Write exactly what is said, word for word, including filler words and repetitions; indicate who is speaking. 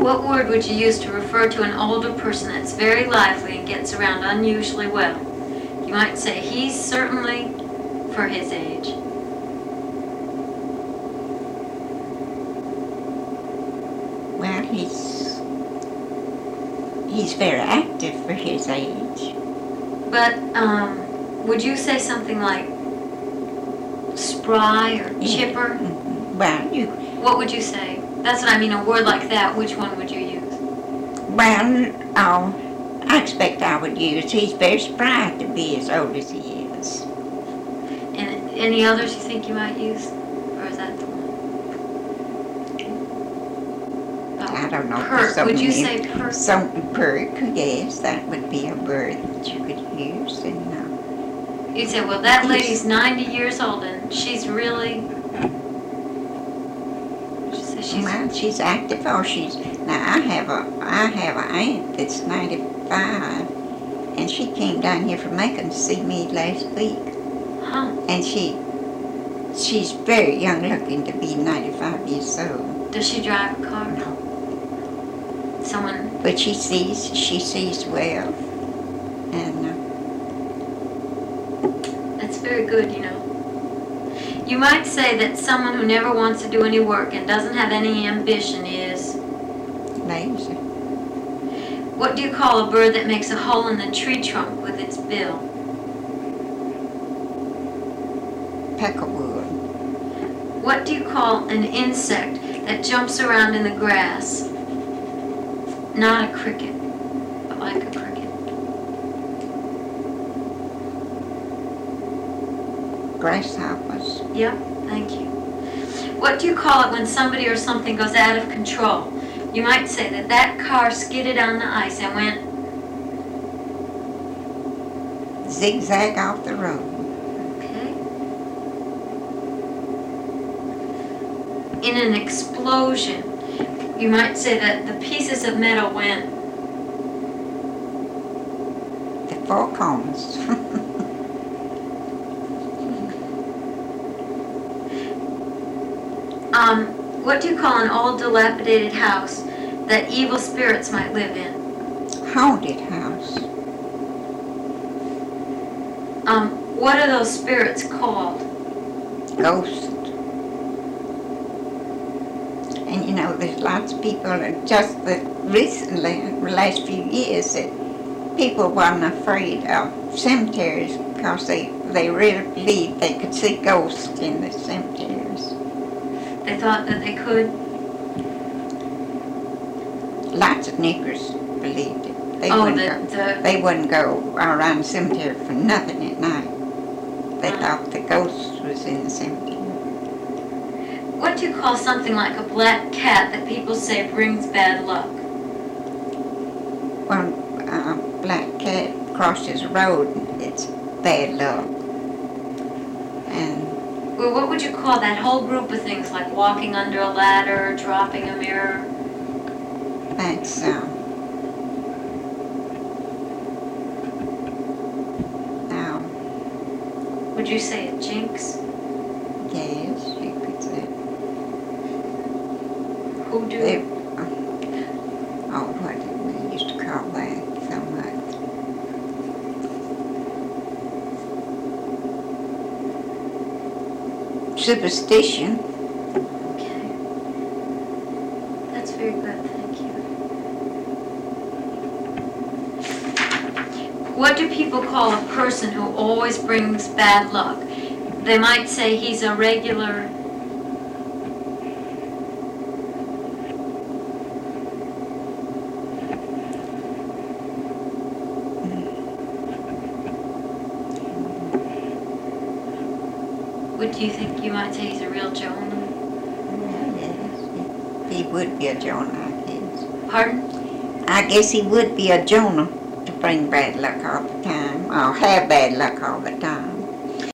Speaker 1: What word would you use to refer to an older person that's very lively and gets around unusually well? You might say, he's certainly for his age.
Speaker 2: Well, he's he's very active for his age.
Speaker 1: But um, would you say something like spry or
Speaker 2: Yeah.
Speaker 1: chipper?
Speaker 2: Mm-hmm. Well, you
Speaker 1: What would you say? That's what I mean, a word like that, which one would you use?
Speaker 2: well, oh, I expect I would use. He's very spry to be as old as he is.
Speaker 1: And any others you think you might use? Or is that the one?
Speaker 2: I don't know.
Speaker 1: Perk.
Speaker 2: So
Speaker 1: Would you
Speaker 2: many-
Speaker 1: say perk?
Speaker 2: So perk, yes, that would be a word that you could use. And uh,
Speaker 1: You'd say, well, that lady's ninety years old and she's really... Would you say she's...
Speaker 2: well, she's active, or she's now. I have a I have an aunt that's ninety-five, and she came down here from Macon to see me last week,
Speaker 1: Huh.
Speaker 2: and she she's very young looking to be ninety-five years old.
Speaker 1: Does she drive a car?
Speaker 2: No.
Speaker 1: Someone...
Speaker 2: But she sees she sees well, and uh,
Speaker 1: That's very good, you know. You might say that someone who never wants to do any work and doesn't have any ambition is...
Speaker 2: lazy.
Speaker 1: What do you call a bird that makes a hole in the tree trunk with its bill?
Speaker 2: Peckerwood.
Speaker 1: What do you call an insect that jumps around in the grass? Not a cricket, but like a cricket.
Speaker 2: Grasshoppers.
Speaker 1: Yep, thank you. What do you call it when somebody or something goes out of control? You might say that that car skidded on the ice and went...
Speaker 2: Zigzag off the road.
Speaker 1: Okay. In an explosion, you might say that the pieces of metal went...
Speaker 2: The four cones.
Speaker 1: Um, what do you call an old dilapidated house that evil spirits might live in?
Speaker 2: Haunted house.
Speaker 1: Um, what are those spirits called?
Speaker 2: Ghost. And you know, there's lots of people, and just that recently, in the last few years, that people weren't afraid of cemeteries because they, they really believed they could see ghosts in the cemeteries.
Speaker 1: They thought that they could.
Speaker 2: Lots of niggers believed it. They
Speaker 1: Oh,
Speaker 2: wouldn't
Speaker 1: the,
Speaker 2: go.
Speaker 1: the
Speaker 2: They wouldn't go around the cemetery for nothing at night. They
Speaker 1: Uh.
Speaker 2: thought the ghost was in the cemetery.
Speaker 1: what do you call something like a black cat that people say brings bad luck?
Speaker 2: When a black cat crosses the road, it's bad luck. And
Speaker 1: Well, what would you call that whole group of things, like walking under a ladder, dropping a mirror?
Speaker 2: that's um. Now,
Speaker 1: Would you say a jinx?
Speaker 2: yes, you could say.
Speaker 1: Who do?
Speaker 2: They, oh, what did we used to call that so much? Superstition.
Speaker 1: Okay. That's very good, thank you. What do people call a person who always brings bad luck? They might say he's a regular... What do you think? You might say he's a real Jonah?
Speaker 2: Well, yes, he, he would be a Jonah, I guess.
Speaker 1: Pardon?
Speaker 2: I guess he would be a Jonah to bring bad luck all the time, or have bad luck all the time.